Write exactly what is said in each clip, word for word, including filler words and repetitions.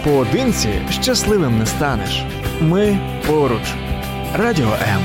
Поодинці щасливим не станеш. Ми поруч. Радіо М.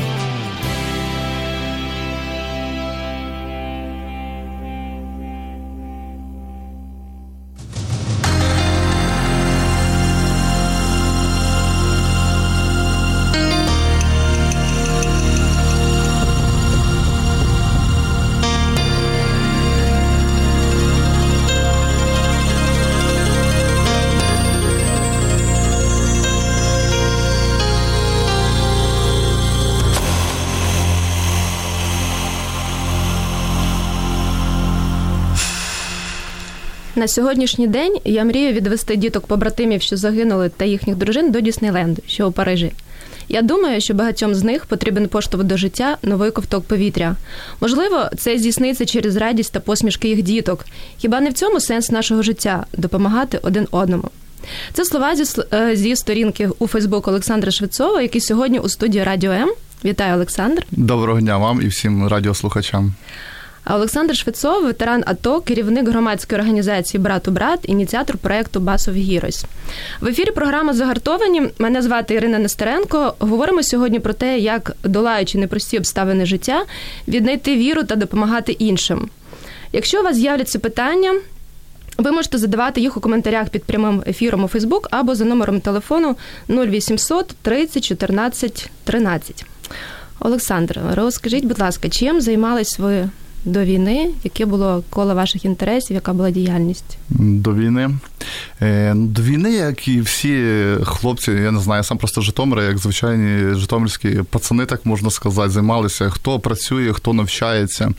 На сьогоднішній день я мрію відвести діток-побратимів, що загинули, та їхніх дружин до Діснейленду, що у Парижі. Я думаю, що багатьом з них потрібен поштовх до життя, новий ковток повітря. Можливо, це здійсниться через радість та посмішки їх діток. Хіба не в цьому сенс нашого життя – допомагати один одному? Це слова зі, зі сторінки у Фейсбук Олександра Швецова, який сьогодні у студії Радіо М. Вітаю, Олександр. Доброго дня вам і всім радіослухачам. Олександр Швецов – ветеран АТО, керівник громадської організації «Брат у брат», ініціатор проєкту «Bus of Heroes». В ефірі програма «Загартовані». Мене звати Ірина Нестеренко. Говоримо сьогодні про те, як, долаючи непрості обставини життя, віднайти віру та допомагати іншим. Якщо у вас з'являться питання, ви можете задавати їх у коментарях під прямим ефіром у Фейсбук або за номером телефону нуль вісімсот тридцять чотирнадцять тринадцять. Олександр, розкажіть, будь ласка, чим займались ви до війни? Яке було коло ваших інтересів, яка була діяльність? До війни? До війни, як і всі хлопці, я не знаю, я сам просто Житомира, як звичайні житомирські пацани, так можна сказати, займалися. Хто працює, хто навчається.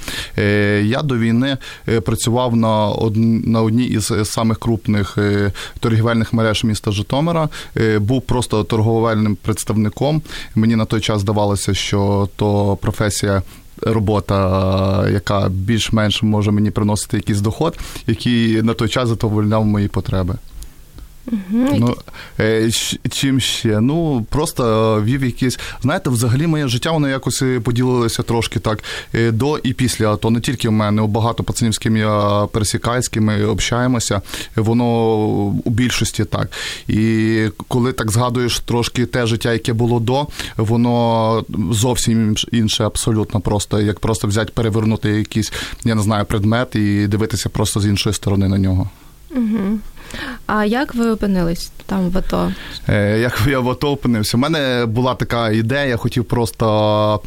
Я до війни працював на, од... на одній із самих крупних торгівельних мереж міста Житомира. Був просто торговельним представником. Мені на той час здавалося, що то професія, робота, яка більш-менш може мені приносити якийсь доход, який на той час задовольняв мої потреби. Угу. Ну, чим ще? Ну, просто вів якісь... Знаєте, взагалі моє життя, воно якось поділилося трошки так до і після АТО. Не тільки в мене, багато пацанів, з ким я пересікаюсь, з ким ми общаємося, воно у більшості так. І коли так згадуєш трошки те життя, яке було до, воно зовсім інше абсолютно просто. Як просто взяти, перевернути якийсь, я не знаю, предмет і дивитися просто з іншої сторони на нього. Угу. А як ви опинились там в АТО? Як я в АТО опинився? У мене була така ідея, я хотів просто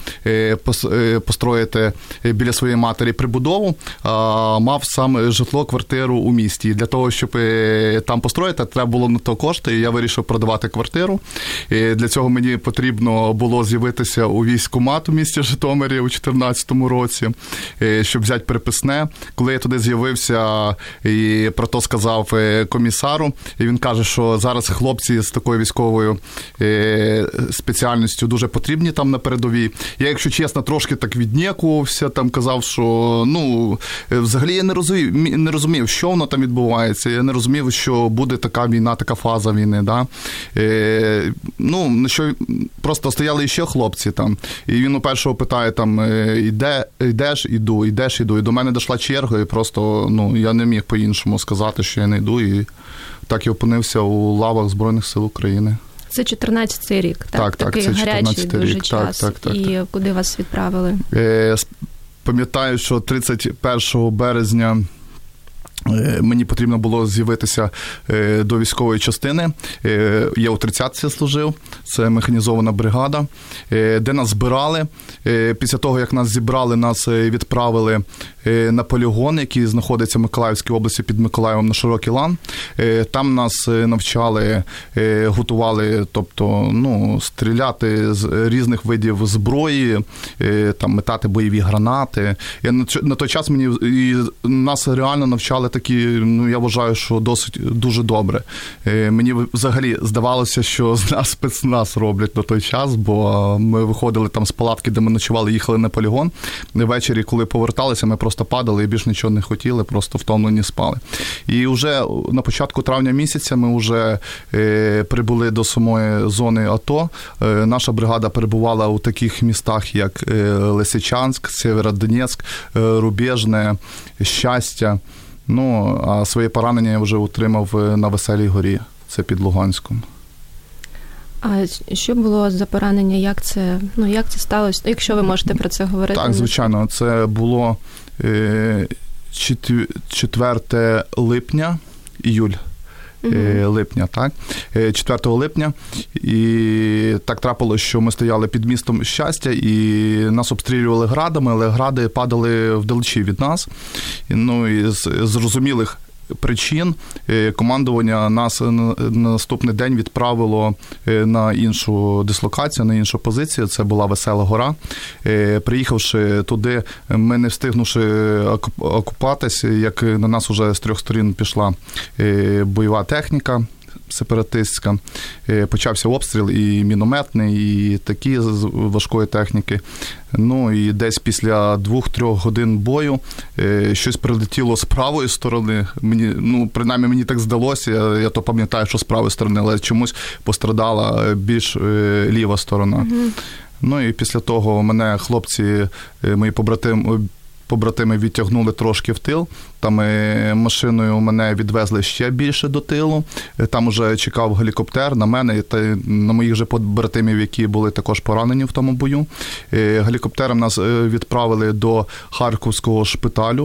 построїти біля своєї матері прибудову, мав саме житло, квартиру у місті. І для того, щоб там построїти, треба було на то кошти, і я вирішив продавати квартиру. І для цього мені потрібно було з'явитися у військкомат у місті Житомирі у чотирнадцятому році, щоб взяти переписне. Коли я туди з'явився і про то сказав комісару, і він каже, що зараз хлопці з такою військовою спеціальністю дуже потрібні там на передовій. Я, якщо чесно, трошки так віднікувався, там казав, що, ну, взагалі я не розумів, не розумів, що воно там відбувається, я не розумів, що буде така війна, така фаза війни, да. Е, ну, що просто стояли ще хлопці там, і він у першого питає там, іде, йдеш, іду, йдеш, іду, і до мене дійшла черга, і просто, ну, я не міг по-іншому сказати, що я не йду, і так я опинився у лавах Збройних сил України. Це чотирнадцятий рік, так? Так, так, такий це гарячий дуже рік. час. Так, так, так, і так. Куди вас відправили? Е, пам'ятаю, що тридцять першого березня мені потрібно було з'явитися до військової частини. Я у тридцятці служив, це механізована бригада, де нас збирали. Після того, як нас зібрали, нас відправили на полігон, який знаходиться в Миколаївській області під Миколаєвом на Широкий Лан. Там нас навчали, готували, тобто, ну, стріляти з різних видів зброї, там, метати бойові гранати. Я, на той час мені, і нас реально навчали такі, ну, я вважаю, що досить дуже добре. Мені взагалі здавалося, що з нас спецназ роблять на той час, бо ми виходили там з палатки, де ми ночували, їхали на полігон. Ввечері, коли поверталися, ми просто падали і більш нічого не хотіли, просто втомлені спали. І вже на початку травня місяця ми вже е, прибули до самої зони АТО. Е, наша бригада перебувала у таких містах, як е, Лисичанськ, Сєвєродонецьк, е, Рубежне, Щастя. Ну, а своє поранення я вже отримав на Веселій горі. це під Луганськом. А що було за поранення? Як це, ну, як це сталося? Якщо ви можете про це говорити. Так, звичайно. Це було четвертого липня, іюль. Uh-huh. Липня, так? четвертого липня. І так трапилося, що ми стояли під містом Щастя, і нас обстрілювали градами, але гради падали вдалечі від нас. Ну, і з зрозумілих причин командування нас на наступний день відправило на іншу дислокацію, на іншу позицію. Це була Весела Гора. Приїхавши туди, ми не встигнувши окупатися, як на нас уже з трьох сторін пішла бойова техніка сепаратистська, почався обстріл і мінометний, і такі з важкої техніки. Ну і десь після двох-трьох годин бою щось прилетіло з правої сторони. Мені, ну, принаймні мені так здалося, я, я то пам'ятаю, що з правої сторони, але чомусь пострадала більш ліва сторона. Mm-hmm. Ну і після того мене хлопці, мої побратими, побратими відтягнули трошки в тил, там машиною мене відвезли ще більше до тилу, там уже чекав гелікоптер на мене та на моїх же побратимів, які були також поранені в тому бою. Гелікоптером нас відправили до Харківського шпиталю,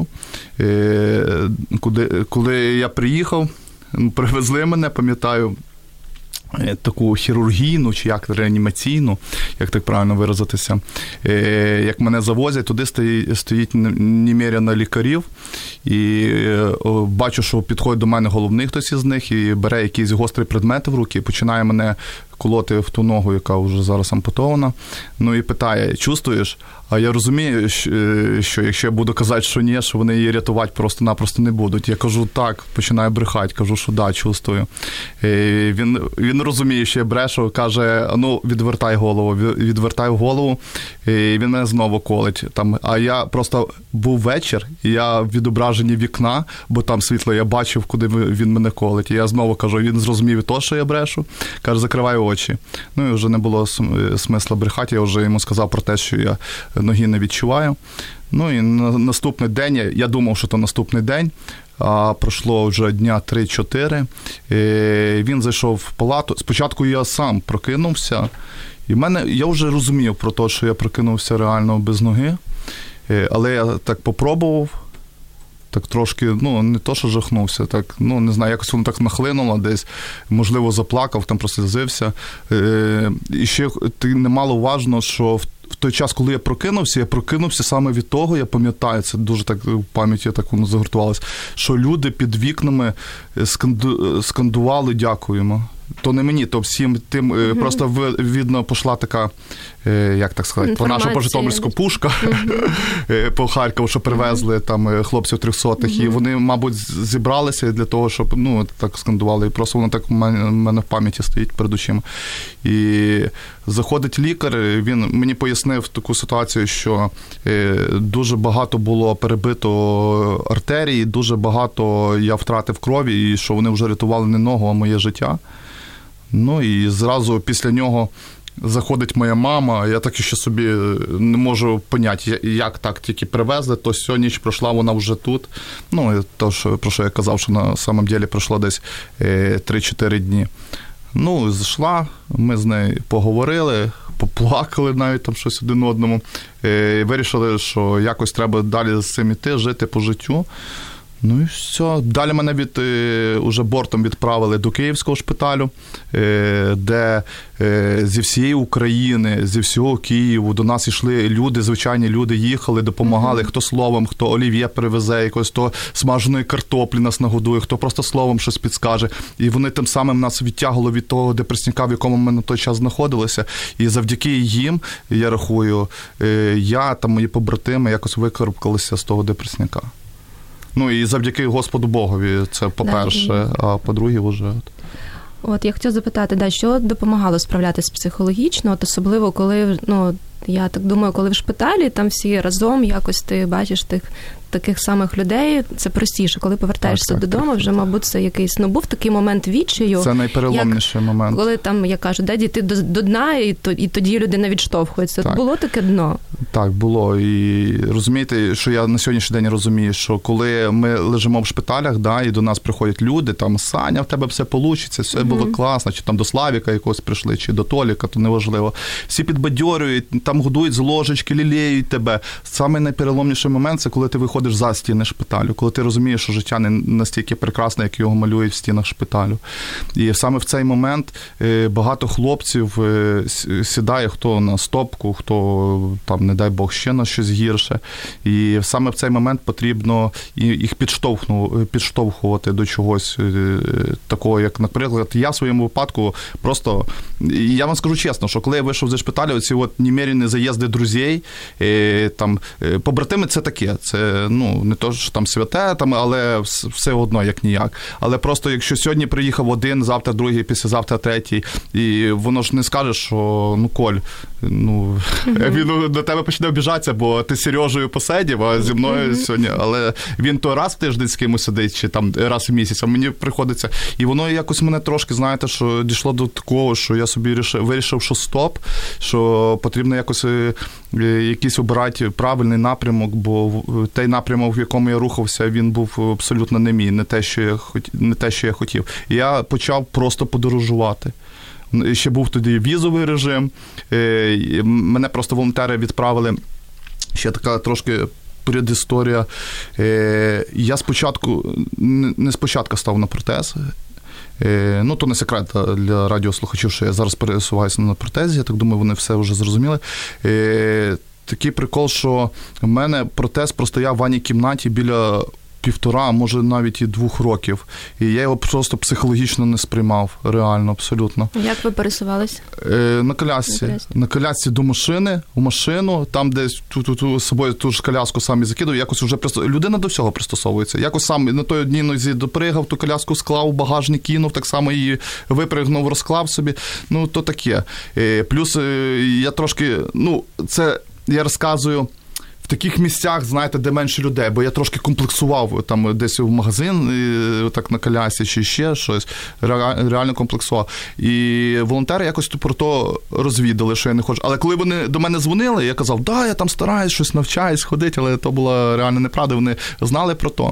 куди, коли я приїхав, привезли мене, пам'ятаю, таку хірургійну, чи як реанімаційну, як так правильно виразитися, як мене завозять, туди стоїть, стоїть немерено лікарів, і бачу, що підходить до мене головний хтось із них, і бере якийсь гострий предмет в руки, і починає мене колоти в ту ногу, яка вже зараз ампутована. Ну і питає, чувствуєш? А я розумію, що якщо я буду казати, що ні, що вони її рятувати просто-напросто не будуть. Я кажу, так, починаю брехати, кажу, що да, чувствую. І він, він розуміє, що я брешу, каже, ну, відвертай голову, відвертай голову, і він мене знову колить. Там, а я просто був вечір, і я в відображенні вікна, бо там світло, я бачив, куди він мене колить. І я знову кажу, він зрозумів і то, що я брешу, каже, закривай очі. Ну і вже не було смисла брехати, я вже йому сказав про те, що я ноги не відчуваю. Ну і на наступний день, я думав, що то наступний день, а пройшло вже дня три-чотири, він зайшов в палату. Спочатку я сам прокинувся, і в мене, я вже розумів про те, що я прокинувся реально без ноги, але я так попробував, так трошки, ну, не то, що жахнувся, так, ну, не знаю, якось воно так нахлинуло десь, можливо, заплакав, там прослізився. І ще немало важно, що в в той час, коли я прокинувся, я прокинувся саме від того, я пам'ятаю, це дуже так в пам'яті так воно загортувалося, що люди під вікнами сканду, скандували «дякуємо». То не мені, то всім тим, mm-hmm. просто видно, пішла така, як так сказати, по нашу по-житомирську пушка mm-hmm. по Харкову, що привезли там хлопців трьохсотих, mm-hmm. і вони, мабуть, зібралися для того, щоб, ну, так скандували, і просто воно так в мене в пам'яті стоїть перед очима. І заходить лікар, він мені пояснив таку ситуацію, що дуже багато було перебито артерій, дуже багато я втратив крові, і що вони вже рятували не ногу, а моє життя. Ну і зразу після нього заходить моя мама, я так і ще собі не можу поняти, як так тільки привезли, то сьогодні ніч пройшла, вона вже тут. Ну, то, що, про що я казав, що на самом деле пройшло десь три-чотири дні. Ну, зайшла, ми з нею поговорили, поплакали навіть там щось один одному, і вирішили, що якось треба далі з цим іти, жити по життю. Ну і все. Далі мене від, уже бортом відправили до Київського шпиталю, де зі всієї України, зі всього Києву до нас йшли люди, звичайні люди, їхали, допомагали, mm-hmm. хто словом, хто олів'є привезе якось, хто смаженої картоплі нас нагодує, хто просто словом щось підскаже. І вони тим самим нас відтягували від того депресника, в якому ми на той час знаходилися. І завдяки їм, я рахую, я та мої побратими якось викарабкалися з того депресника. Ну і завдяки Господу Богові, це по-перше, да. А по-друге вже. От я хотіла запитати, да, що допомагало справлятися психологічно, от особливо коли, ну, я так думаю, коли в шпиталі, там всі разом, якось ти бачиш тих таких самих людей, це простіше. Коли повертаєшся так, так, додому, так, вже, так. мабуть, це якийсь, ну, був такий момент відчаю. Це найпереломніший як, момент. Коли там, я кажу, де дійти до, до дна, і, то, і тоді людина відштовхується. Так. Було таке дно? Так, було. І розумієте, що я на сьогоднішній день розумію, що коли ми лежимо в шпиталях, да, і до нас приходять люди, там, Саня, в тебе все вийде, все було mm-hmm. класно, чи там до Славіка якогось прийшли, чи до Толіка, то неважливо. Всі підбадьорюють, там годують з ложечки, лілеють тебе. Саме найпереломніший момент – це коли ти виходиш за стіни шпиталю, коли ти розумієш, що життя не настільки прекрасне, як його малюють в стінах шпиталю. І саме в цей момент багато хлопців сідає, хто на стопку, хто, там, не дай Бог, ще на щось гірше. І саме в цей момент потрібно їх підштовхувати до чогось такого, як, наприклад, я в своєму випадку просто, я вам скажу чесно, що коли я вийшов зі шпиталю, оці от немерені заїзди друзей, там, побратими це таке, це, ну, не то, що там святе, там, але все одно, як ніяк. Але просто, якщо сьогодні приїхав один, завтра другий, післязавтра третій, і воно ж не скаже, що, ну, Коль, ну, mm-hmm. він до тебе почне обіжатися, бо ти з Сережею посидів, а зі мною mm-hmm. сьогодні, але він то раз в тиждень з кимось сидить, чи там раз в місяць, а мені приходиться. І воно якось мене трошки, знаєте, що дійшло до такого, що я собі вирішив, вирішив, що стоп, що потрібно якось якийсь обирати правильний напрямок, бо той напрямок, в якому я рухався, він був абсолютно не мій, не те, що я хотів, не те, що я хотів. І я почав просто подорожувати. Ще був тоді візовий режим, мене просто волонтери відправили, ще така трошки передісторія. Я спочатку, не спочатку став на протез, ну, то не секрет для радіослухачів, що я зараз пересуваюся на протезі, я так думаю, вони все вже зрозуміли. Такий прикол, що в мене протез простояв в ванній кімнаті біля півтора, може навіть і двох років. І я його просто психологічно не сприймав, реально, абсолютно. Як ви пересувались? Е, на колясці. На колясці. На колясці до машини, в машину, там десь ту-ту-ту, з собою ту ж коляску сам і закидав, якось вже пристосовується. Людина до всього пристосовується. Якось сам на той одній нозі допригав, ту коляску склав, багажник кинув, так само її випригнув, розклав собі. Ну, то таке. Е, плюс е, я трошки, ну, це я розказую в таких місцях, знаєте, де менше людей, бо я трошки комплексував там десь в магазин, і, так на колясі, чи ще щось, реально комплексував. І волонтери якось про то розвідали, що я не хочу. Але коли вони до мене дзвонили, я казав, да, я там стараюсь, щось навчаюсь, ходити, але то була реально неправда, вони знали про то.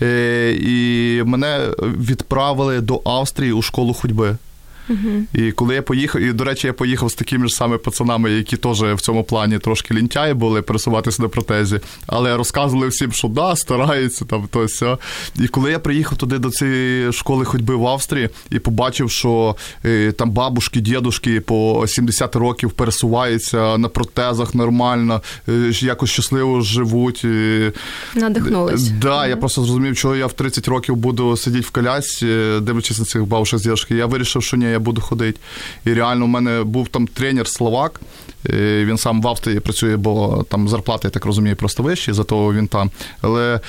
І мене відправили до Австрії у школу ходьби. Uh-huh. І коли я поїхав, і, до речі, я поїхав з такими ж саме пацанами, які теж в цьому плані трошки лінтяї були, пересуватися на протезі, але розказували всім, що да, стараються, там, то все. І коли я приїхав туди до цієї школи ходьби в Австрії і побачив, що е, там бабушки, дідушки по сімдесят років пересуваються на протезах нормально, е, якось щасливо живуть. І... Надихнулись. Да, uh-huh. Я просто зрозумів, що я в тридцять років буду сидіти в колясці, дивлячись на цих бабушек, дідушки. Я вирішив, що ні, я буду ходити. І реально у мене був там тренер словак, він сам в Австрії працює, бо там зарплати, я так розумію, просто вищі, зато він там. Але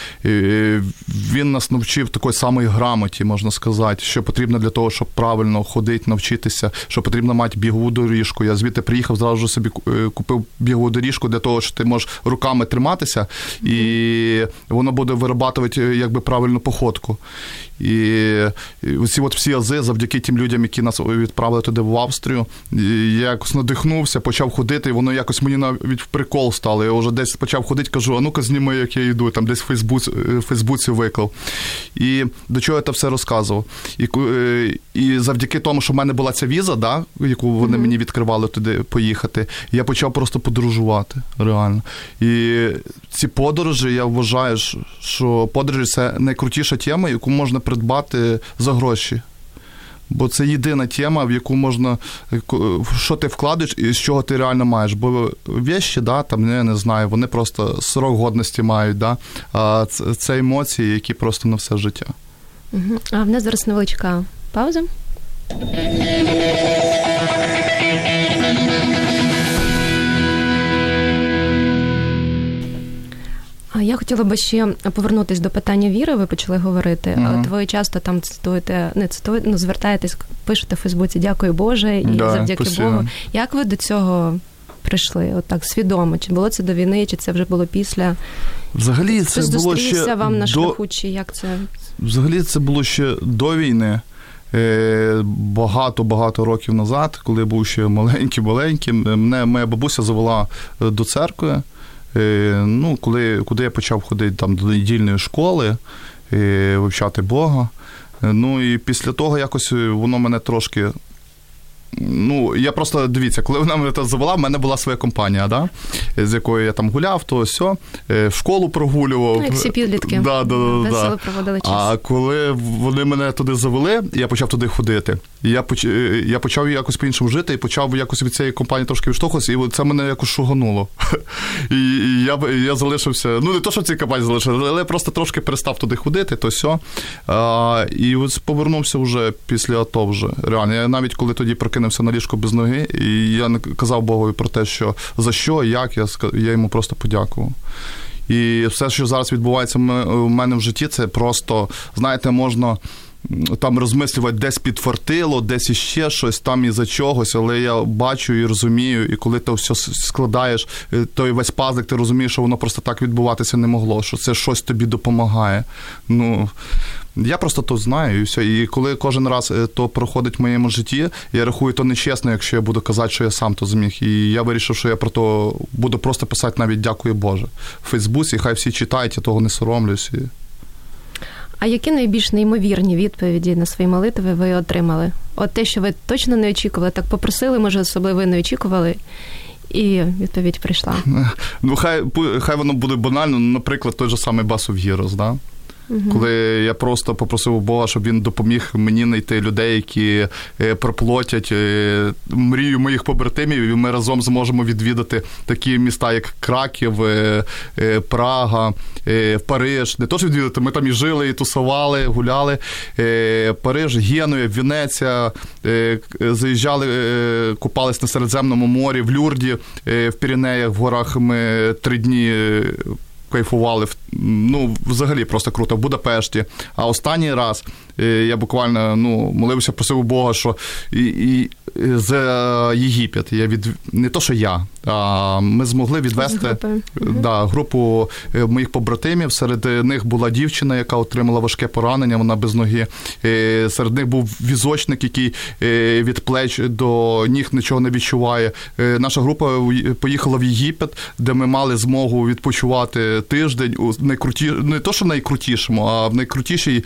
він нас навчив такої самої грамоті, можна сказати, що потрібно для того, щоб правильно ходити, навчитися, що потрібно мати бігову доріжку. Я звідти приїхав, зразу собі купив бігову доріжку для того, що ти можеш руками триматися, і воно буде виробляти якби правильну походку. І оці от всі ази, завдяки тим людям, які нас відправили туди в Австрію, я якось надихнувся, почав ходити, і воно якось мені навіть в прикол стало. Я вже десь почав ходити, кажу, а ну-ка зніми, як я йду, там десь в Фейсбуці, в Фейсбуці виклав. І до чого я це все розказував. І, і завдяки тому, що в мене була ця віза, да, яку вони mm-hmm. мені відкривали туди поїхати, я почав просто подорожувати, реально. І ці подорожі, я вважаю, що подорожі – це найкрутіша тема, яку можна придбати за гроші. Бо це єдина тема, в яку можна, що ти вкладеш і з чого ти реально маєш. Бо вещі, да, там, я не знаю, вони просто срок годності мають, да, а це, це емоції, які просто на все життя. Угу. А в нас зараз невеличка пауза. Я хотіла би ще повернутися до питання віри, ви почали говорити. Uh-huh. От ви часто там цитуєте, не цитуєте, ну, звертаєтесь, пишете в Фейсбуці «Дякую Боже» і да, «Завдяки постійно. Богу». Як ви до цього прийшли, отак, свідомо? Чи було це до війни, чи це вже було після? Взагалі це Хтось було ще... зустрівся вам на до... шляху, чи як це? Взагалі це було ще до війни. Багато-багато років назад, коли я був ще маленьким-маленьким, мене моя бабуся завела до церкви, ну, коли, куди я почав ходити там, до недільної школи, вивчати Бога. Ну і після того якось воно мене трошки... Ну, я просто, дивіться, коли вона мене завела, в мене була своя компанія, да? З якою я там гуляв, то все, в школу прогулював. Ну, як всі підлітки. Да, да, Весело да. проводили час. А коли вони мене туди завели, я почав туди ходити. Я, поч... я почав якось по-іншому жити і почав якось від цієї компанії трошки відштовхуватися, і це мене якось шугануло. І я, я залишився, ну не то, що в цій компанії залишився, але просто трошки перестав туди ходити, то все. А, і ось повернувся вже після АТО вже. Реально, я навіть коли тоді прокинувся на ліжко без ноги, і я не казав Богові про те, що за що, як, я, я йому просто подякував. І все, що зараз відбувається у мене в житті, це просто, знаєте, можна там розмислювати десь підфартило, десь іще щось, там із-за чогось, але я бачу і розумію, і коли ти все складаєш, той весь пазлик, ти розумієш, що воно просто так відбуватися не могло, що це щось тобі допомагає. Ну, я просто то знаю і все. І коли кожен раз то проходить в моєму житті, я рахую то нечесно, якщо я буду казати, що я сам то зміг. І я вирішив, що я про то буду просто писати навіть «Дякую Боже» в Фейсбуці, хай всі читають, я того не соромлюсь. А які найбільш неймовірні відповіді на свої молитви ви отримали? От те, що ви точно не очікували, так попросили, може, особливо не очікували, і відповідь прийшла. Ну, хай, хай воно буде банально, наприклад, той же самий Басов Гірос, да? Угу. Коли я просто попросив у Бога, щоб він допоміг мені знайти людей, які проплотять мрію моїх побратимів, і ми разом зможемо відвідати такі міста, як Краків, Прага, Париж. Не то, що відвідати, ми там і жили, і тусували, гуляли. Париж, Генуя, Венеція, заїжджали, купались на Середземному морі, в Люрді, в Піренеях, в горах ми три дні кайфували, ну, взагалі просто круто, в Будапешті. А останній раз я буквально, ну, молився, просив у Бога, що і, і за Єгипет, я від... не то, що я, а ми змогли відвести групи. Да, групу моїх побратимів. Серед них була дівчина, яка отримала важке поранення, вона без ноги. Серед них був візочник, який від плеч до ніг нічого не відчуває. Наша група поїхала в Єгипет, де ми мали змогу відпочивати тиждень у найкруті... не то, що найкрутішому, а в найкрутішій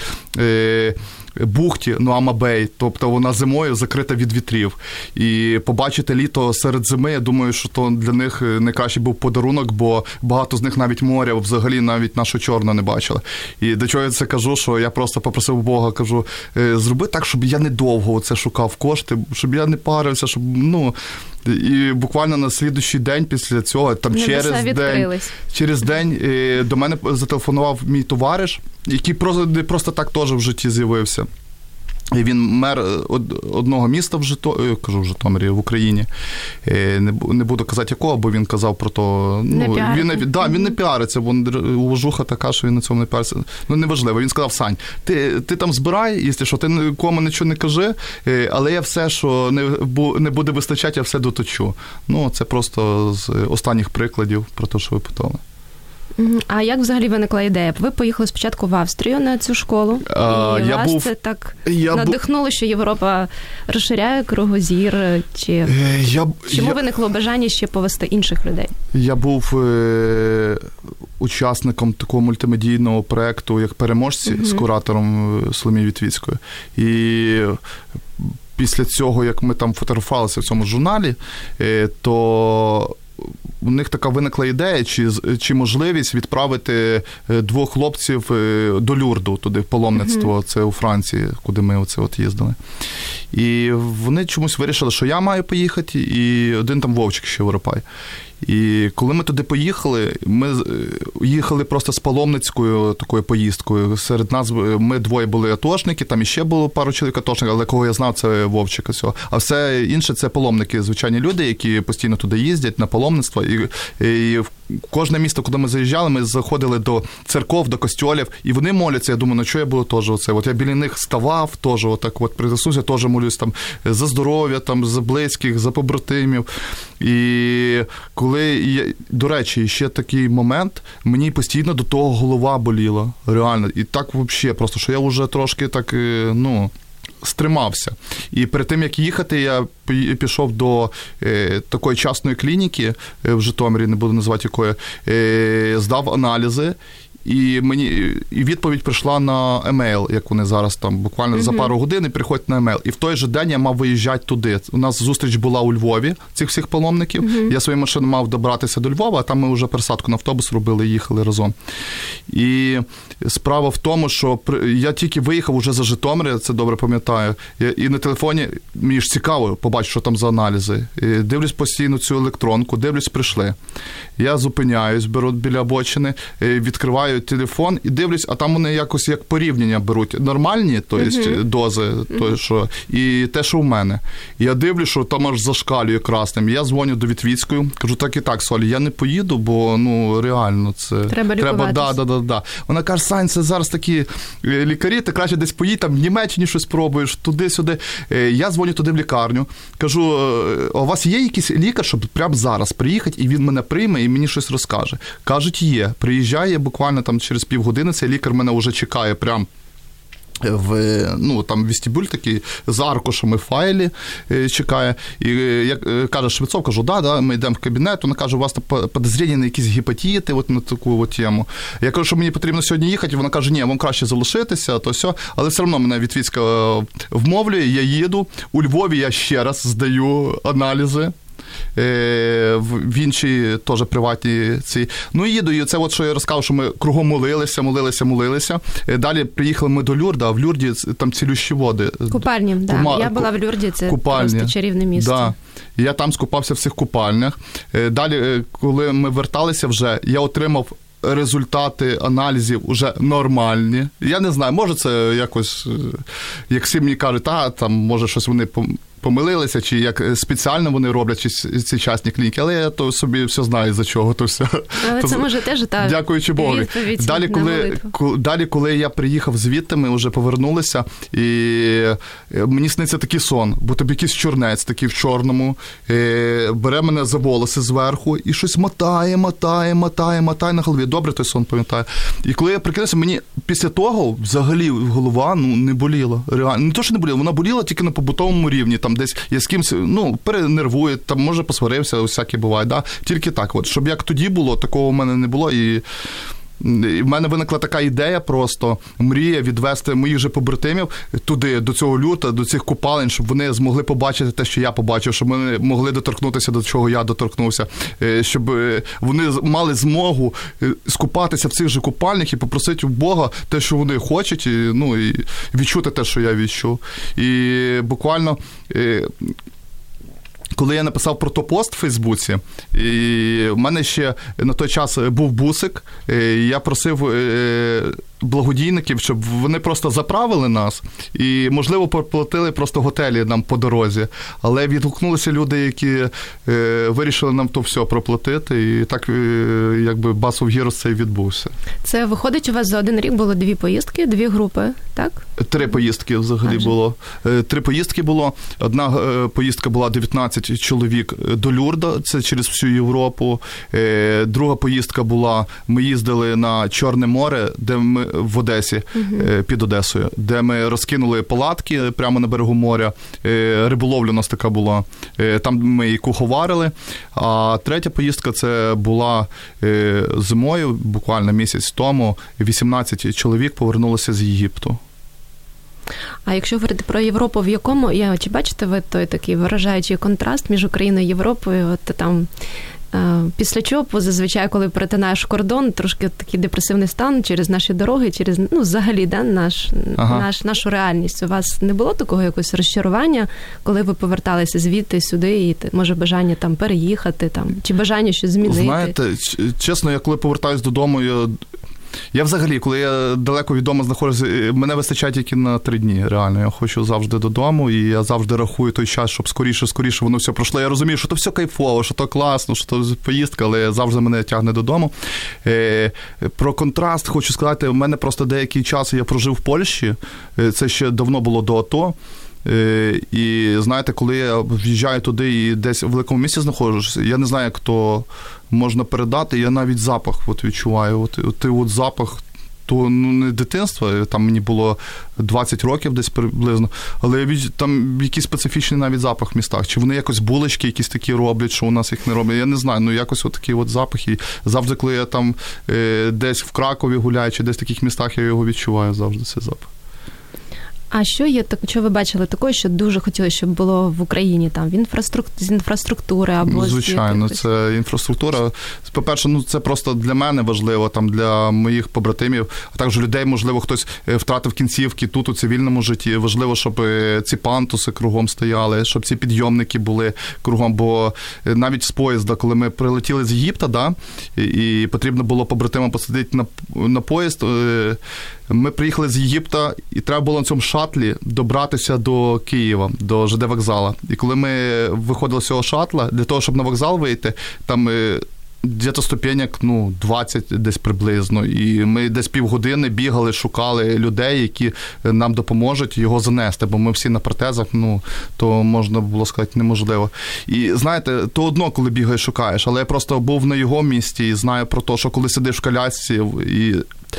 бухті Нуама-Бей, тобто вона зимою закрита від вітрів. І побачити літо серед зими, я думаю, що то для них найкращий був подарунок, бо багато з них навіть моря, взагалі навіть нашого Чорного не бачили. І до чого я це кажу, що я просто попросив Бога, кажу, зроби так, щоб я недовго це шукав кошти, щоб я не парився, щоб, ну... І буквально на слідуючий день після цього, там через день, через день до мене зателефонував мій товариш, який просто, просто так теж в житті з'явився. І він мер одного міста в Житомирі, кажу в Житомирі, в Україні. Не буду казати якого, бо він казав про то. Не ну, він не, да, він не mm-hmm. піариться, бо уважуха така, що він на цьому не піариться. Ну, неважливо. Він сказав: Сань, ти, ти там збирай, якщо що, ти нікому нічого не кажи, але я все, що не, не буде вистачати, я все доточу. Ну, це просто з останніх прикладів про те, що ви питали. А як взагалі виникла ідея? Ви поїхали спочатку в Австрію на цю школу, а, і я вас був, це так я надихнуло, що Європа розширяє кругозір? Чи я, чому я, виникло бажання ще повести інших людей? Я був е, учасником такого мультимедійного проєкту, як «Переможці», угу. з куратором Соломією Вітвіцькою. І після цього, як ми там фотографувалися в цьому журналі, е, то у них така виникла ідея, чи, чи можливість відправити двох хлопців до Люрду, туди в паломництво, mm-hmm. це у Франції, куди ми оце от їздили. І вони чомусь вирішили, що я маю поїхати, і один там Вовчик ще Воропай. І коли ми туди поїхали, ми їхали просто з паломницькою такою поїздкою. Серед нас ми двоє були атошники, там іще було пару чоловік атошників, але кого я знав, це Вовчика всього. А все інше це паломники, звичайні люди, які постійно туди їздять на паломництво. І, і в кожне місто, куди ми заїжджали, ми заходили до церков, до костьолів, і вони моляться. Я думаю, ну що я буду теж оце? От я біля них ставав, теж отак от при Ісусі, теж молюсь там за здоров'я, там за близьких, за побратимів. І коли, я, до речі, ще такий момент, мені постійно до того голова боліла, реально. І так взагалі, просто, що я вже трошки так, ну, стримався. І перед тим, як їхати, я пішов до е, такої частної клініки в Житомирі, не буду називати якої, е, здав аналізи, і мені і відповідь прийшла на емейл, як вони зараз там буквально mm-hmm. за пару годин приходять на емейл. І в той же день я мав виїжджати туди. У нас зустріч була у Львові, цих всіх паломників. Mm-hmm. Я своєю машиною мав добратися до Львова, а там ми вже пересадку на автобус робили і їхали разом. І справа в тому, що я тільки виїхав уже за Житомир, я це добре пам'ятаю. І на телефоні мені ж цікаво побачити, що там за аналізи. І дивлюсь постійно цю електронку, дивлюсь, прийшли. Я зупиняюсь, беру біля обочини, відкриваю телефон і дивлюсь, а там вони якось як порівняння беруть. Нормальні, то є uh-huh. дози, uh-huh. то, що, і те, що в мене. І я дивлюсь, що там аж зашкалює красним. Я дзвоню до Вітвіцької, кажу, так і так, Солі, я не поїду, бо, ну, реально, це... Треба лікуватися. Да, да, да, да. Вона каже, Сань, це зараз такі лікарі, ти краще десь поїдь, там в Німеччині щось пробуєш, туди-сюди. Я дзвоню туди в лікарню, кажу, у вас є якийсь лікар, щоб прямо зараз приїхати, і він мене прийме, і мені щось розкаже. Кажуть, є. Приїжджає буквально там через півгодини, цей лікар мене вже чекає прям в, ну, там вестибюль такий, за аркушами в файлі е, чекає. І як е, каже Швецов, кажу, да, да, ми йдемо в кабінет, вона каже, у вас там підозріння на якісь гепатити, от на таку от тему. Я кажу, що мені потрібно сьогодні їхати, вона каже, ні, вам краще залишитися, то все. Але все одно мене Вітвіцька вмовлює, я їду. У Львові я ще раз здаю аналізи. В інші теж приватні ці. Ну і їду, і це от, що я розказав, що ми кругом молилися, молилися, молилися. Далі приїхали ми до Люрда, а в Люрді там цілющі води. Купальні, так. Кума... Я була в Люрді, це купальні. Просто чарівне місце. Да. Я там скупався в цих купальнях. Далі, коли ми верталися вже, я отримав результати аналізів уже нормальні. Я не знаю, може це якось, як всі мені кажуть, та, там, може щось вони помилилися, чи як спеціально вони роблять, чи ці частні клініки, але я то собі все знаю, за чого то все. Але то, це може теж так. Дякуючи Богу. Далі коли, далі, коли я приїхав звідти, ми вже повернулися, і мені сниться такий сон, бо тобі якийсь чорнець такий в чорному, бере мене за волоси зверху і щось мотає, мотає, мотає, мотає на голові. Добре той сон пам'ятаю. І коли я прикинувся, мені після того взагалі голова, ну, не боліла. Реально. Не то, що не боліла, вона боліла тільки на побутовому рівні. Там десь я з кимось, ну, перенервує, там, може, посварився, всяке буває, да? Тільки так. От. Щоб як тоді було, такого в мене не було. І І в мене виникла така ідея просто, мрія відвести моїх же побратимів туди, до цього люта, до цих купалень, щоб вони змогли побачити те, що я побачив, щоб вони могли доторкнутися до чого я доторкнувся, щоб вони мали змогу скупатися в цих же купальнях і попросити у Бога те, що вони хочуть, і, ну, і відчути те, що я відчув. І буквально... Коли я написав про то пост в Фейсбуці, і в мене ще на той час був бусик, і я просив благодійників, щоб вони просто заправили нас і, можливо, поплатили просто готелі нам по дорозі. Але відгукнулися люди, які вирішили нам то все проплатити, і так, якби, Басов Гірос цей відбувся. Це, виходить, у вас за один рік було дві поїздки, дві групи, так? Три поїздки взагалі Аж. було. Три поїздки було. Одна поїздка була дев'ятнадцять чоловік до Люрда, це через всю Європу. Друга поїздка була, ми їздили на Чорне море, де ми в Одесі, uh-huh. під Одесою, де ми розкинули палатки прямо на берегу моря. Риболовля у нас така була. Там ми і куховарили. А третя поїздка це була зимою, буквально місяць тому. вісімнадцять чоловік повернулося з Єгипту. А якщо говорити про Європу, в якому, я, чи бачите ви той такий вражаючий контраст між Україною і Європою, от там Після чого, зазвичай, коли перетинаєш кордон, трошки такий депресивний стан через наші дороги, через, ну, взагалі, да, наш, ага. наш, нашу реальність. У вас не було такого якогось розчарування, коли ви поверталися звідти, сюди, і, може, бажання там переїхати, там, чи бажання щось змінити? Знаєте, чесно, я коли повертаюсь додому, я... Я взагалі, коли я далеко від дому знаходжуся, мене вистачає тільки на три дні, реально. Я хочу завжди додому, і я завжди рахую той час, щоб скоріше, скоріше воно все пройшло. Я розумію, що то все кайфово, що то класно, що то поїздка, але завжди мене тягне додому. Про контраст хочу сказати, у мене просто деякий час я прожив в Польщі, це ще давно було до АТО. І знаєте, коли я в'їжджаю туди і десь в великому місті знаходжусь, я не знаю, як то можна передати, я навіть запах от відчуваю. От, от, от запах, то ну, не дитинства, там мені було двадцять років десь приблизно, але там якийсь специфічний навіть запах в містах. Чи вони якось булочки якісь такі роблять, що у нас їх не роблять, я не знаю, ну якось от такий от запах. І завжди, коли я там е, десь в Кракові гуляю, чи десь в таких містах, я його відчуваю завжди, цей запах. А що є, що ви бачили такого, що дуже хотіли, щоб було в Україні, там, в інфраструктури, з інфраструктури або звичайно, з це інфраструктура. По-перше, ну це просто для мене важливо, там, для моїх побратимів, а також людей, можливо, хтось втратив кінцівки тут у цивільному житті. Важливо, щоб ці пантуси кругом стояли, щоб ці підйомники були кругом, бо навіть з поїзда, коли ми прилетіли з Єгипта, да, і потрібно було побратимам посадити на, на поїзд, ми приїхали з Єгипта, і треба було на цьому шатлі добратися до Києва, до ЖД вокзала. І коли ми виходили з цього шатла, для того, щоб на вокзал вийти, там десь ступенек, ну, двадцять десь приблизно. І ми десь півгодини бігали, шукали людей, які нам допоможуть його занести, бо ми всі на протезах, ну, то можна було сказати неможливо. І знаєте, то одно, коли бігаєш, шукаєш, але я просто був на його місці і знаю про те, що коли сидиш в колясці і...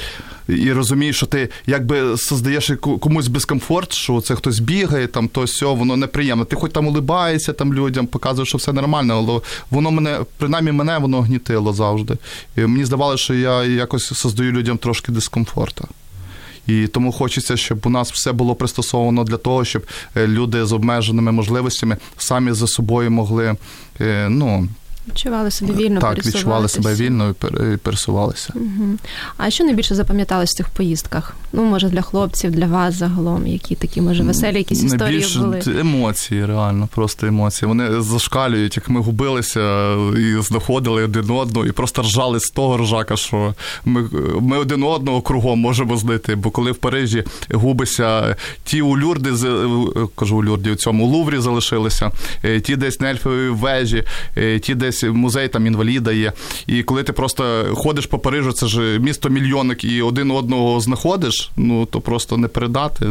і розумієш, що ти якби создаєш комусь дискомфорт, що це хтось бігає, там, то все, воно неприємно. Ти хоч там улибаєшся там людям, показуєш, що все нормально, але воно мене, принаймні мене, воно гнітило завжди. І мені здавалося, що я якось создаю людям трошки дискомфорту. І тому хочеться, щоб у нас все було пристосовано для того, щоб люди з обмеженими можливостями самі за собою могли, ну, відчували себе вільно, так, відчували себе вільно і пересувалися. Угу. А що найбільше запам'яталось в цих поїздках? Ну, може, для хлопців, для вас загалом, які такі, може, веселі якісь історії найбільше були? Емоції, реально, просто емоції. Вони зашкалюють, як ми губилися і знаходили один одного, і просто ржали з того ржака, що ми, ми один одного кругом можемо знайти, бо коли в Парижі губися, ті у Люрді, кажу у Люрді, у цьому Луврі залишилися, ті десь на Ельфовій вежі, ті десь музей там інваліда є. І коли ти просто ходиш по Парижу, це ж місто-мільйонник, і один одного знаходиш, ну, то просто не передати.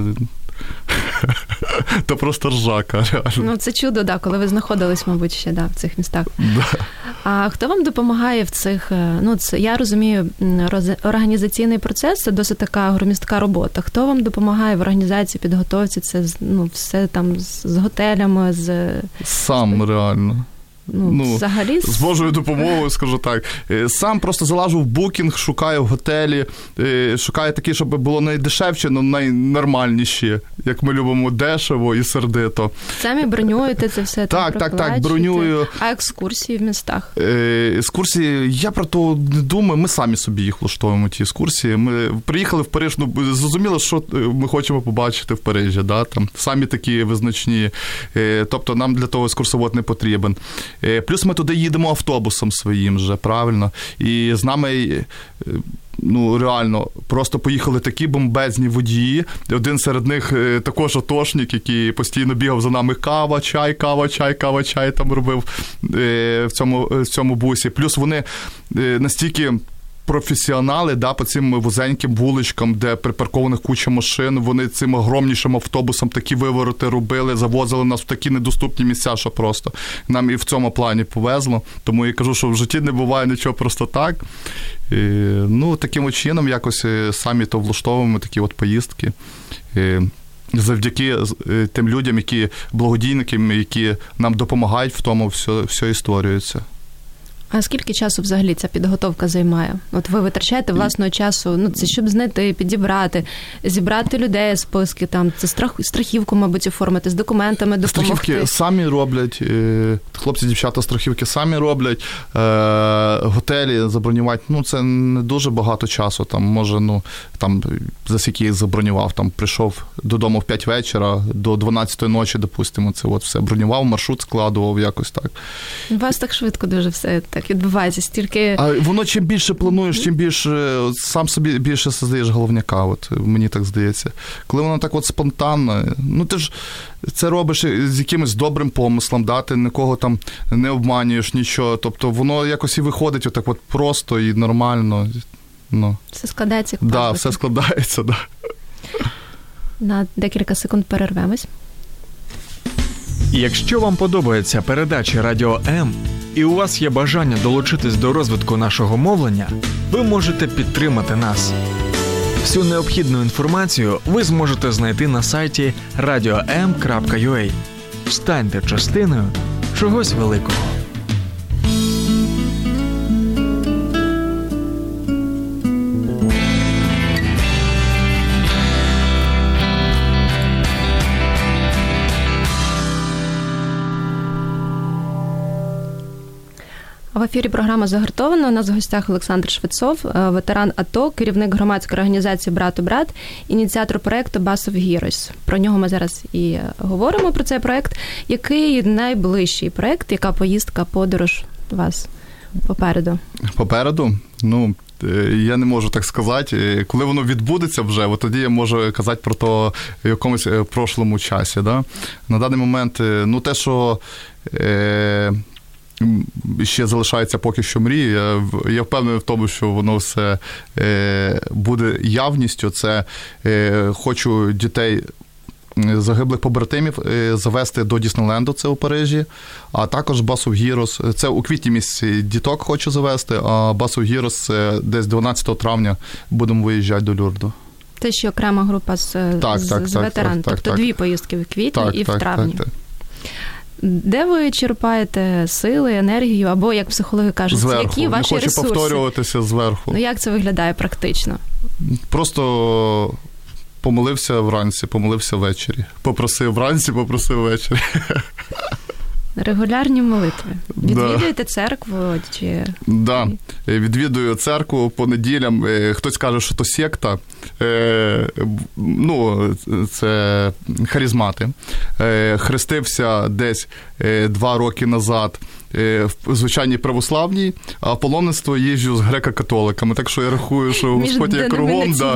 То просто ржака, реально. Ну, це чудо, да, коли ви знаходились, мабуть, ще, да, в цих містах. Да. А хто вам допомагає в цих, ну, це, я розумію, організаційний процес, це досить така громістка робота. Хто вам допомагає в організації, підготовці, це, ну, все там з готелями, з... Сам, реально. Ну, ну, взагалі... З Божою допомогою, скажу так. Сам просто залажу в букінг, шукаю в готелі, шукаю такі, щоб було найдешевше, але найнормальніші, як ми любимо, дешево і сердито. Самі бронюєте це все? Так, так, так, бронюю. А екскурсії в містах? Екскурсії, я про то не думаю, ми самі собі їх влаштовуємо, ті екскурсії. Ми приїхали в Париж, ну, зрозуміло, що ми хочемо побачити в Парижі, да? Там самі такі визначні, тобто нам для того екскурсовод не потрібен. Плюс ми туди їдемо автобусом своїм же, правильно? І з нами, ну, реально, просто поїхали такі бомбезні водії. Один серед них також атошник, який постійно бігав за нами: кава, чай, кава, чай, кава, чай там робив в цьому, в цьому бусі. Плюс вони настільки... професіонали, да, по цим вузеньким вуличкам, де припаркованих куча машин, вони цим огромнішим автобусом такі вивороти робили, завозили нас в такі недоступні місця, що просто нам і в цьому плані повезло. Тому я кажу, що в житті не буває нічого просто так. І, ну, таким чином якось самі то влаштовуємо такі от поїздки. І завдяки тим людям, які благодійники, які нам допомагають в тому, все, все і створюється. А скільки часу взагалі ця підготовка займає? От ви витрачаєте власного часу, ну це щоб знайти, підібрати, зібрати людей, списки, там, це страх, страхівку, мабуть, оформити, з документами допомогти. Страхівки самі роблять, хлопці, дівчата страхівки самі роблять, готелі забронювати, ну це не дуже багато часу, там може, ну, там, за скільки їх забронював, там прийшов додому в п'ять вечора, до дванадцятої ночі, допустимо, це от все бронював, маршрут складував, якось так. У вас так швидко дуже все так відбувається, стільки... А воно чим більше плануєш, тим більше, сам собі більше создаєш головняка, от мені так здається. Коли воно так от спонтанно, ну ти ж це робиш з якимось добрим помислом, да? Ти нікого там не обманюєш, нічого, тобто воно якось і виходить отак от просто і нормально. Ну. Все складається як Так, правильно. да, все складається, да. На декілька секунд перервемось. Якщо вам подобається передача Радіо М і у вас є бажання долучитись до розвитку нашого мовлення, ви можете підтримати нас. Всю необхідну інформацію ви зможете знайти на сайті радіо ем крапка ю а. Станьте частиною чогось великого. В ефірі програма «Загартовано». У нас в гостях Олександр Швецов, ветеран АТО, керівник громадської організації «Брат у брат», ініціатор проєкту «Bus of Heroes». Про нього ми зараз і говоримо, про цей проєкт. Який найближчий проєкт, яка поїздка, подорож у вас попереду? Попереду? Ну, я не можу так сказати. Коли воно відбудеться вже, от тоді я можу казати про то в якомусь прошлому часі. Да? На даний момент, ну те, що... Е- ще залишається поки що мрії. Я, я впевнений в тому, що воно все е, буде явністю. Це е, хочу дітей загиблих побратимів е, завести до Діснейленду, це у Парижі, а також Bus of Heroes. Це у квітні місяці діток хочу завести, а Bus of Heroes це десь дванадцятого травня будемо виїжджати до Люрду. Це ще окрема група з, так, з, так, з так, ветеран. Так, так, тобто так. дві поїздки в квітні так, і так, в травні. Так, так. Де ви черпаєте сили, енергію, або, як психологи кажуть, зверху. які ваші Не хочу ресурси? повторюватися зверху. Ну, як це виглядає практично? Просто помолився вранці, помолився ввечері. Попросив вранці, попросив ввечері. Регулярні молитви. Відвідуєте да. церкву? Чи... Да. Відвідую церкву по неділям. Хтось каже, що то секта. Ну, це харизмати. Хрестився десь два роки назад в звичайній православній, а в паломництво їжджу з греко-католиками. Так що я рахую, що Господь є кругом. Да.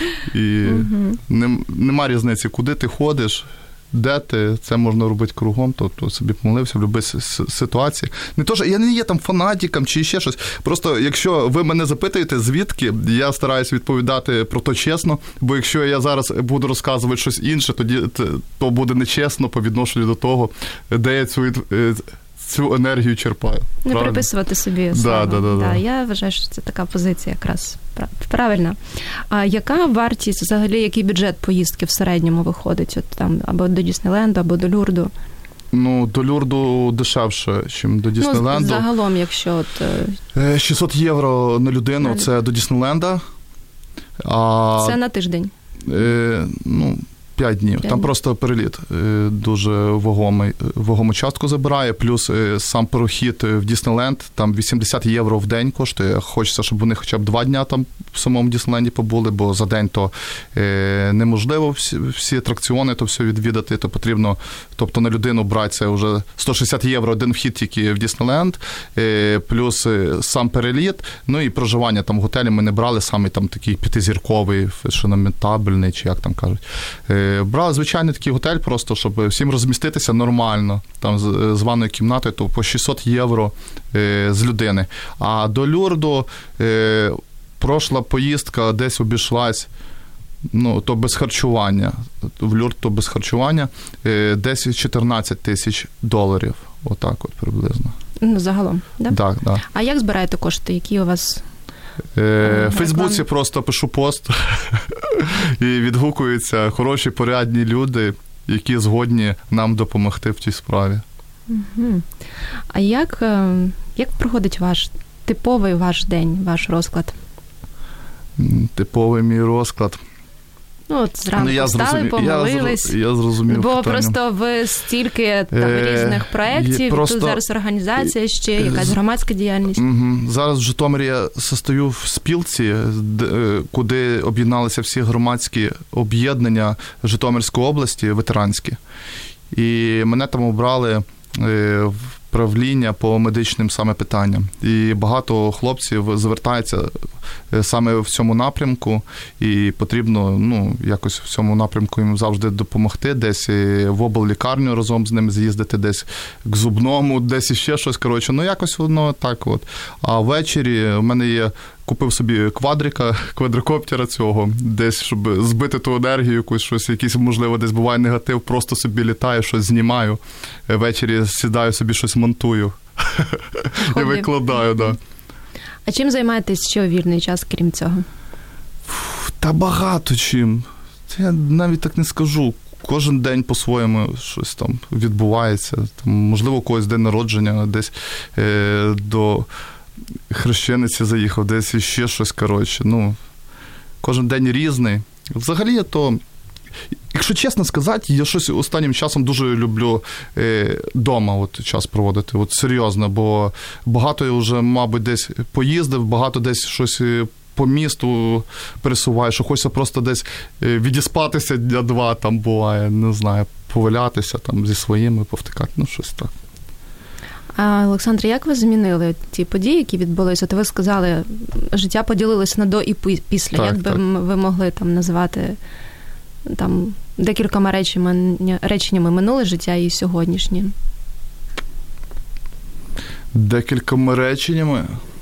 І угу. нема різниці, куди ти ходиш, де ти, це можна робити кругом, тобто собі помолився в будь-якій ситуації. Не то, що я не є там фанатиком чи ще щось. Просто якщо ви мене запитуєте, звідки, я стараюсь відповідати про то чесно, бо якщо я зараз буду розказувати щось інше, тоді то буде нечесно по відношенню до того, де я цю цю енергію черпаю. Не правильно? Приписувати собі да, да, да, да. Я вважаю, що це така позиція якраз правильна. А яка вартість, взагалі, який бюджет поїздки в середньому виходить? От там або до Діснейленду, або до Люрду? Ну, до Люрду дешевше, ніж до Діснейленду. Ну, загалом, якщо от... шістсот євро на людину, на... це до Діснейленда. А... Це на тиждень? Е, ну... П'ять днів. Там просто переліт дуже вагомий, вагому частку забирає, плюс сам прохід в Діснейленд, там вісімдесят євро в день коштує. Хочеться, щоб вони хоча б два дня там в самому Діснейленді побули, бо за день то неможливо всі, всі атракціони, то все відвідати, то потрібно, тобто на людину брати це вже сто шістдесят євро один вхід тільки в Діснейленд, плюс сам переліт, ну і проживання там в готелі ми не брали, саме там такий п'ятизірковий, фешеноментабельний, чи як там кажуть. Брали звичайний такий готель просто, щоб всім розміститися нормально, там з, з ванною кімнатою, то по шістсот євро е, з людини. А до Люрду е, пройшла поїздка десь обійшлась, ну, то без харчування, в Люрд то без харчування, е, десь чотирнадцять тисяч доларів, отак от приблизно. Ну, загалом, да? Так, так. А як збираєте кошти, які у вас... В Фейсбуці просто пишу пост і відгукуються хороші, порядні люди, які згодні нам допомогти в цій справі. Угу. А як, як проходить ваш типовий ваш день, ваш розклад? Типовий мій розклад. Ну, от зранку ну, я встали, зрозумів, помолились. Я, я зрозумів Бо питання. просто ви стільки там Е, різних проєктів, просто... тут зараз організація, ще якась громадська діяльність. Угу. Зараз в Житомирі я состою в спілці, куди об'єдналися всі громадські об'єднання Житомирської області, ветеранські. І мене там обрали в правління по медичним саме питанням. І багато хлопців звертається саме в цьому напрямку, і потрібно, ну, якось в цьому напрямку їм завжди допомогти, десь в обллікарню разом з ними з'їздити, десь к зубному, десь іще щось, коротше, ну, якось воно так от. А ввечері в мене є, купив собі квадрика, квадрокоптера цього, десь, щоб збити ту енергію якусь, щось, якийсь, можливо, десь буває негатив, просто собі літаю, щось знімаю, ввечері сідаю собі, щось монтую і викладаю, так. Да. А чим займаєтесь ще у вільний час, крім цього? Та багато чим. Я навіть так не скажу. Кожен день по-своєму щось там відбувається. Там, можливо, у когось день народження, десь е, до хрещениці заїхав, десь іще щось, коротше. Ну, кожен день різний. Взагалі, я то... Якщо чесно сказати, я щось останнім часом дуже люблю е, дома от, час проводити, от серйозно, бо багато я вже, мабуть, десь поїздив, багато десь щось по місту пересуваю, що хочеться просто десь відіспатися дня два, там буває, не знаю, повалятися там зі своїми, повтикати, ну щось так. А, Олександр, як ви змінили ті події, які відбулися? От ви сказали, життя поділилося на до і після. Так, як би так. ви могли там назвати там декількома реченнями, реченнями минуле життя і сьогоднішнє? Декількома реченнями?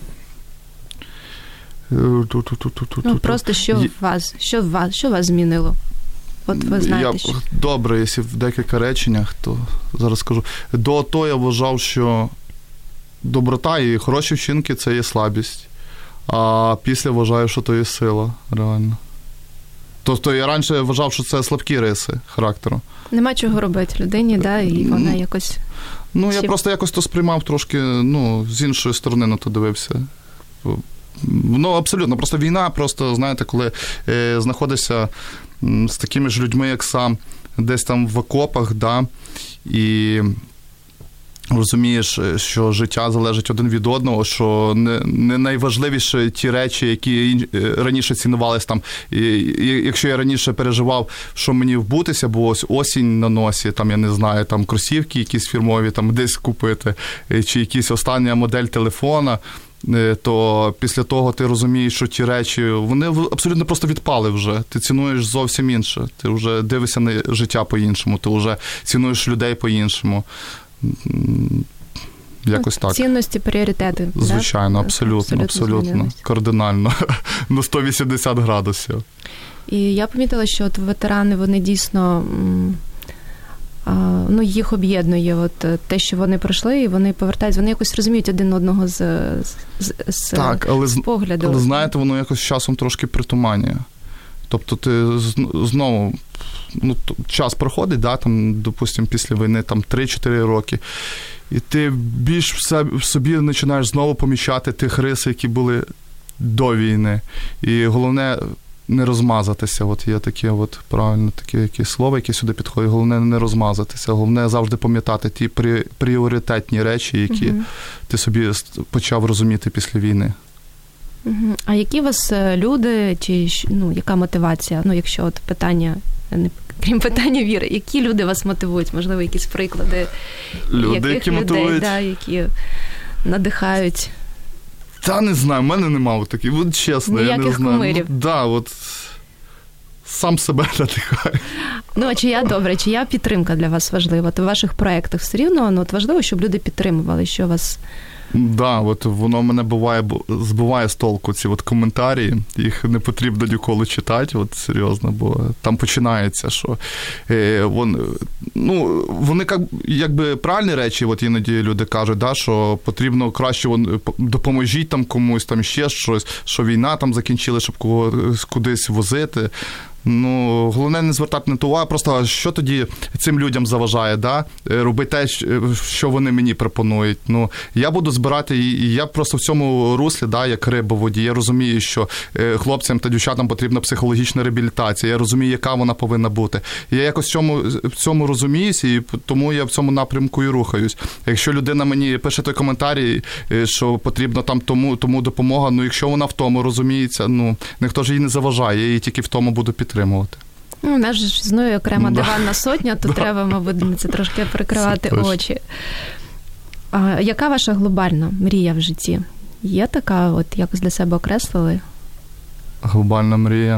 Ну, просто що в вас, що в вас, що вас змінило? От ви знаєте, я, що... Добре, якщо в декілька реченнях, то зараз скажу. До того я вважав, що доброта і хороші вчинки – це є слабість. А після вважаю, що то є сила, реально. Тобто я раніше вважав, що це слабкі риси характеру. Нема чого робити людині, да, і вона якось... Ну, я Чи... просто якось то сприймав трошки, ну, з іншої сторони на то дивився. Ну, абсолютно. Просто війна, просто, знаєте, коли е, знаходишся з такими ж людьми, як сам, десь там в окопах, да, і розумієш, що життя залежить один від одного, що не, не найважливіше ті речі, які раніше цінувались там. І, і, якщо я раніше переживав, що мені вбутися, бо ось осінь на носі, там, я не знаю, там кросівки якісь фірмові, там десь купити, чи якісь остання модель телефона, то після того ти розумієш, що ті речі, вони абсолютно просто відпали вже. Ти цінуєш зовсім інше. Ти вже дивишся на життя по-іншому, ти вже цінуєш людей по-іншому. Якось так. Цінності, пріоритети. Звичайно, да? абсолютно, абсолютно, абсолютно. Кардинально. На сто вісімдесят градусів. І я помітила, що от ветерани, вони дійсно... ну, їх об'єднує от те, що вони пройшли, і вони повертаються, вони якось розуміють один одного з, з, з, так, але, з погляду. Але, знаєте, воно якось з часом трошки притуманює. Тобто ти знову, ну, час проходить, да, там, допустимо, після війни там три-чотири роки, і ти більш в собі починаєш знову помічати тих рис, які були до війни. І головне не розмазатися. От є таке, от правильно, таке якесь слово, яке сюди підходить. Головне не розмазатися. Головне завжди пам'ятати ті пріоритетні речі, які угу. ти собі почав розуміти після війни. Угу. А які у вас люди, чи ну, яка мотивація? Ну, якщо от питання, не крім питання віри, які люди вас мотивують? Можливо, якісь приклади? Люди, яких які людей, мотивують? Да, які надихають? Та не знаю, в мене немає таких, от чесно, ніяких я не знаю. кумирів. Ну, да, от сам себе надихаю. Ну, а чия, добре, чия підтримка для вас важлива? То в ваших проєктах все рівно, ну, от важливо, щоб люди підтримували, що вас Да, от воно мене буває, збиває з толку ці от коментарі, їх не потрібно ніколи читати, от серйозно, бо там починається, що е, вон, ну, вони як, якби правильні речі, от іноді люди кажуть, да, що потрібно краще вон, допоможіть там комусь, там ще щось, що війна там закінчила, щоб когось кудись возити. Ну, головне не звертати на ту увагу, просто що тоді цим людям заважає, да? Робити те, що вони мені пропонують. Ну, я буду збирати, і я просто в цьому руслі, да, як риба в воді, я розумію, що хлопцям та дівчатам потрібна психологічна реабілітація, я розумію, яка вона повинна бути. Я якось в цьому, в цьому розуміюся, і тому я в цьому напрямку і рухаюсь. Якщо людина мені пише той коментарі, що потрібно там тому, тому допомога, ну, якщо вона в тому розуміється, ну, ніхто ж їй не заважає, я її тільки в тому буду підтримувати. Ну, у нас ж існує окрема да. диванна сотня, то да. треба, мабуть, на це трошки прикривати очі. А яка ваша глобальна мрія в житті? Є така, от якось для себе окреслили? Глобальна мрія?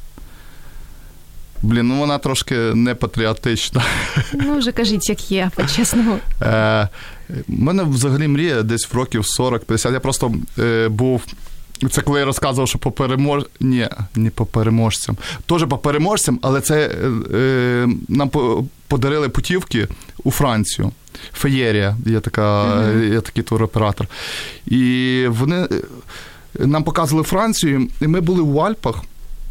Блін, ну вона трошки не патріотична. Ну, вже кажіть, як є, по-чесному. Е, у мене взагалі мрія десь в років сорок-п'ятдесят. Я просто е, був... Це коли я розказував, що по перемож... Ні, не по переможцям. Теж по переможцям, але це е, нам подарили путівки у Францію. Феєрія, є, така, uh-huh. є такий туроператор. І вони нам показували Францію, і ми були в Альпах.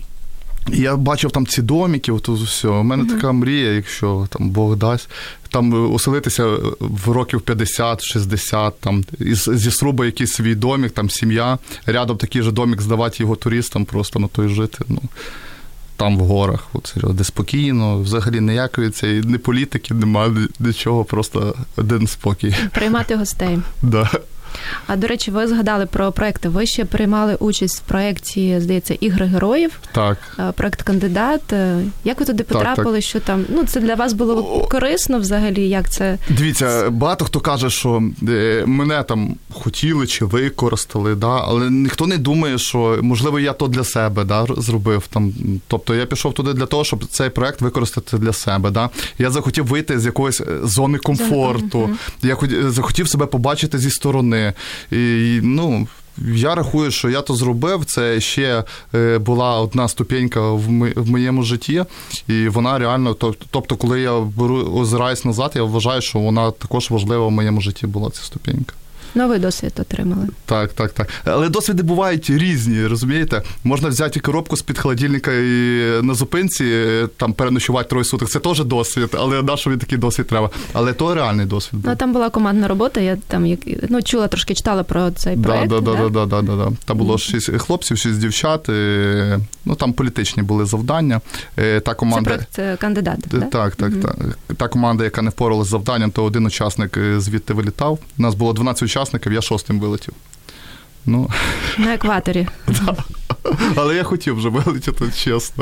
І я бачив там ці домики, от все. У мене uh-huh. така мрія, якщо там Бог дасть, там оселитися в років п'ятдесят-шістдесят, там, із, зі сруба якийсь свій домик, там сім'я, рядом такий же домик здавати його туристам, просто на той жити, ну, там в горах, от, серйозно, де спокійно, взагалі ніякої цієї, ні політики, немає, нічого, просто один спокій. Приймати гостей. Да. А, до речі, ви згадали про проекти. Ви ще приймали участь в проєкті, здається, «Ігри героїв». Так. Проєкт «Кандидат». Як ви туди потрапили? Так, так. Що там? Ну, це для вас було корисно взагалі? Як це? Дивіться, багато хто каже, що мене там хотіли чи використали, да? Але ніхто не думає, що, можливо, я то для себе, да, зробив. Там. Тобто я пішов туди для того, щоб цей проєкт використати для себе. Да? Я захотів вийти з якоїсь зони комфорту. Угу. Я захотів себе побачити зі сторони. І, ну, я рахую, що я то зробив, це ще була одна ступенька в моєму житті, і вона реально, тобто, коли я беру, озираюсь назад, я вважаю, що вона також важлива в моєму житті була, ця ступенька. Новий досвід отримали. Так, так, так. Але досвіди бувають різні, розумієте? Можна взяти коробку з-під холодильника і на зупинці там переночувати троє суток. Це теж досвід, але на що він такий досвід треба? Але то реальний досвід був. Ну, там була командна робота, я там ну, чула, трошки читала про цей проєкт. Так, так, так, так, так. Там було шість хлопців, шість дівчат, ну, там політичні були завдання. Та команда... Це проєкт «Кандидат», так? Так, так, угу. так. Та команда, яка не впоралась з завданням, то один учасник звідти вилітав. У нас було дванадцять учасників, я шостим вилетів. Ну. На екваторі. Да. Але я хотів вже вилетіти, чесно.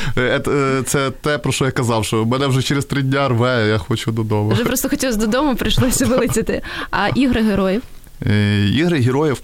Це те, про що я казав, що мене вже через три дня рве, я хочу додому. Вже просто хотілося додому, прийшлося вилетіти. А ігри героїв? Ігри героїв...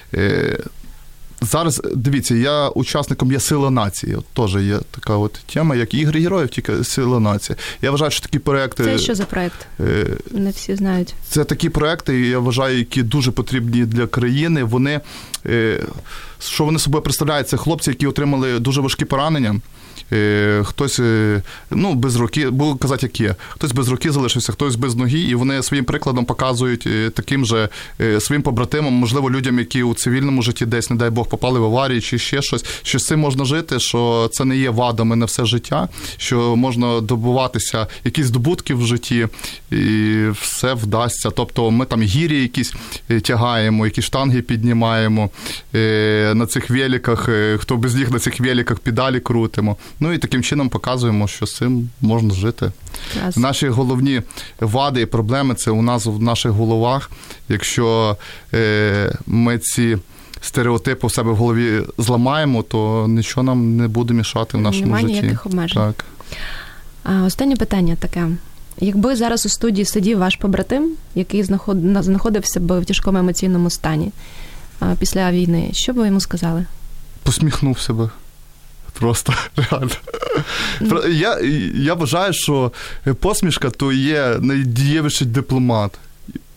Зараз, дивіться, я учасником є «Сила нації». От теж є така от тема, як «Ігри героїв», тільки «Сила нації». Я вважаю, що такі проекти... Це що за проект? Не всі знають. Це такі проекти, я вважаю, які дуже потрібні для країни. Вони, що вони собою представляють? Це хлопці, які отримали дуже важкі поранення. Хтось, ну, без руки, буду казати, як є. Хтось без руки залишився, хтось без ноги, і вони своїм прикладом показують таким же своїм побратимам, можливо, людям, які у цивільному житті десь, не дай Бог, попали в аварії чи ще щось, що з цим можна жити, що це не є вадами на все життя, що можна добуватися якісь здобутки в житті, і все вдасться. Тобто ми там гірі якісь тягаємо, якісь штанги піднімаємо, на цих великах, хто без них на цих великах педалі крутимо. Ну і таким чином показуємо, що з цим можна жити. Yes. Наші головні вади і проблеми – це у нас в наших головах. Якщо е, ми ці стереотипи в себе в голові зламаємо, то нічого нам не буде мішати в нашому Немає житті. Немає ніяких обмежень. Так. А, останнє питання таке. Якби зараз у студії сидів ваш побратим, який знаходився б в тяжкому емоційному стані після війни, що б ви йому сказали? Посміхнувся би. Просто, реально. Я, я вважаю, що посмішка – то є найдієвіший дипломат.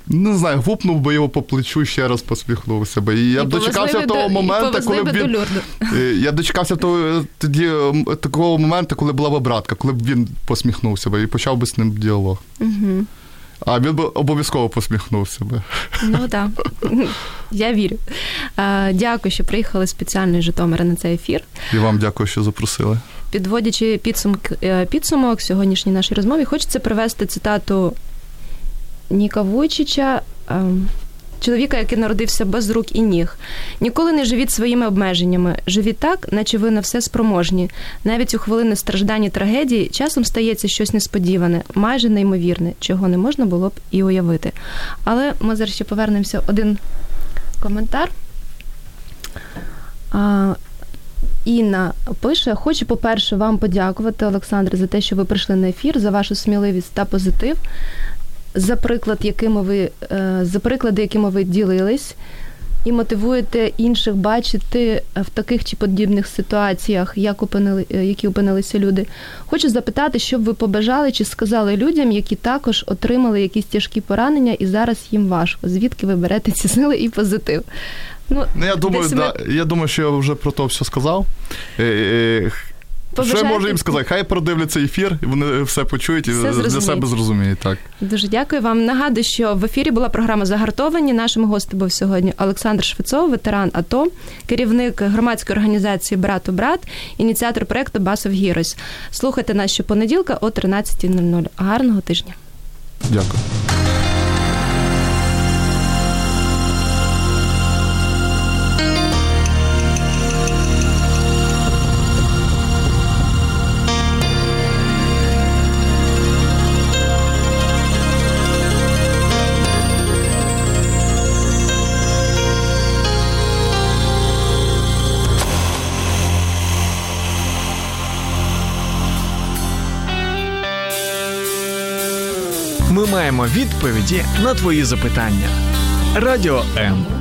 не знаю, гупнув би його по плечу, ще раз посміхнувся би. І я і дочекався того до, моменту, коли б він... Я дочекався того, тоді, такого моменту, коли була б братка, коли б він посміхнувся би і почав би з ним діалог. Угу. А він би обов'язково посміхнувся би. Ну, так. Я вірю. Дякую, що приїхали спеціально із Житомира на цей ефір. І вам дякую, що запросили. Підводячи підсумок, підсумок сьогоднішній нашій розмові, хочеться привести цитату Ніка Вуйчича, чоловіка, який народився без рук і ніг. «Ніколи не живіть своїми обмеженнями. Живіть так, наче ви на все спроможні. Навіть у хвилини страждань і трагедії часом стається щось несподіване, майже неймовірне, чого не можна було б і уявити». Але ми зараз ще повернемося. Один коментар. А, Інна пише: «Хочу, по-перше, вам подякувати, Олександре, за те, що ви прийшли на ефір, за вашу сміливість та позитив, за приклад, якими ви, за приклади, якими ви ділились, і мотивуєте інших бачити в таких чи подібних ситуаціях, як опинили, які опинилися люди. Хочу запитати, що б ви побажали чи сказали людям, які також отримали якісь тяжкі поранення і зараз їм важко. Звідки ви берете ці сили і позитив?» Ну, ну я думаю, ми... да, я думаю, що я вже про то все сказав. Побажайте. Що я можу їм сказати? Хай продивляться ефір, і вони все почують і все для себе зрозуміють. Так. Дуже дякую вам. Нагадую, що в ефірі була програма «Загартовані». Нашим гостем був сьогодні Олександр Швецов, ветеран АТО, керівник громадської організації «Брат у брат», ініціатор проєкту «Bus of Heroes». Слухайте нас щопонеділка о тринадцята нуль нуль. Гарного тижня. Дякую. Ми маємо відповіді на твої запитання. Радіо М.